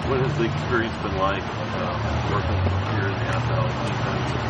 What has the experience been like working here in the NFL defense?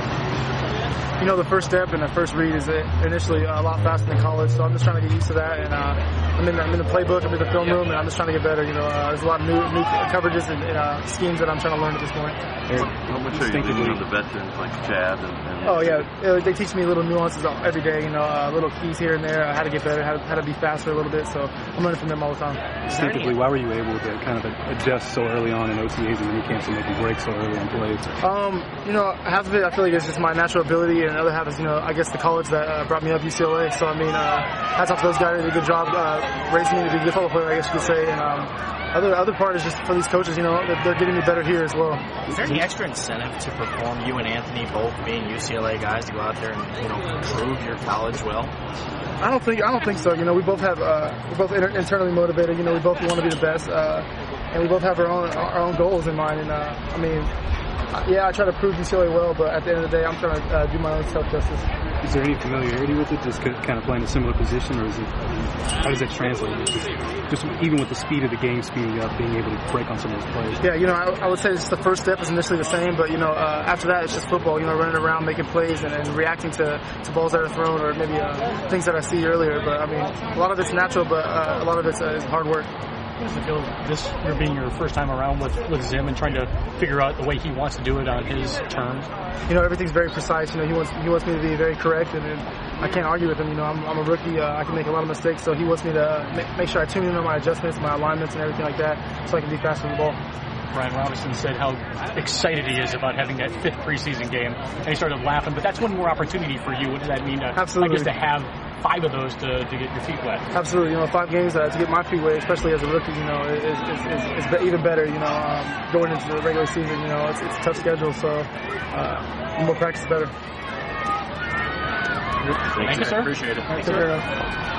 You know, the first step and the first read is initially a lot faster than college, so I'm just trying to get used to that. And I'm in the playbook, I'm in the film room, and I'm just trying to get better. You know, there's a lot of new coverages and schemes that I'm trying to learn at this point. How much are you leaning on the veterans like Chad? Oh yeah, they teach me little nuances every day. You know, little keys here and there, how to get better, how to be faster a little bit. So I'm learning from them all the time. Instinctively, why were you able to kind of adjust so early on in OTAs and minicamps and making breaks so early on plays? You know, half of it I feel like it's just my natural ability, and the other half is, you know, I guess the college that brought me up, UCLA. So I mean, hats off to those guys. They did a good job raising me to be a good football player, I guess you could say. And other part is just for these coaches, you know, they're getting me better here as well. Is there any extra incentive to perform, you and Anthony both being UCLA guys, to go out there and, you know, prove your college well? I don't think so. You know, we both have we're both internally motivated. You know, we both want to be the best, and we both have our own goals in mind. And I mean, yeah, I try to prove UCLA well, but at the end of the day, I'm trying to do my own self-justice. Is there any familiarity with it, just kind of playing a similar position, or is it, how does that translate? Just even with the speed of the game speeding up, being able to break on some of those plays? Yeah, you know, I would say just the first step is initially the same, but, you know, after that, it's just football, you know, running around, making plays, and reacting to balls that are thrown, or maybe things that I see earlier. But, I mean, a lot of it's natural, but a lot of it's is hard work. Does it feel this year being your first time around with Zim and trying to figure out the way he wants to do it on his terms? You know, everything's very precise. You know, he wants me to be very correct, and I can't argue with him. You know, I'm a rookie. I can make a lot of mistakes, so he wants me to make sure I tune in on my adjustments, my alignments, and everything like that, so I can be faster on the ball. Brian Robinson said how excited he is about having that 5th preseason game, and he started laughing. But that's one more opportunity for you. What does that mean? Absolutely. I guess to have 5 of those to get your feet wet. Absolutely. You know, 5 games to get my feet wet, especially as a rookie, you know, is even better. You know, going into the regular season, you know, it's a tough schedule, so the more practice, the better. Thank you, sir. Appreciate it. Take care.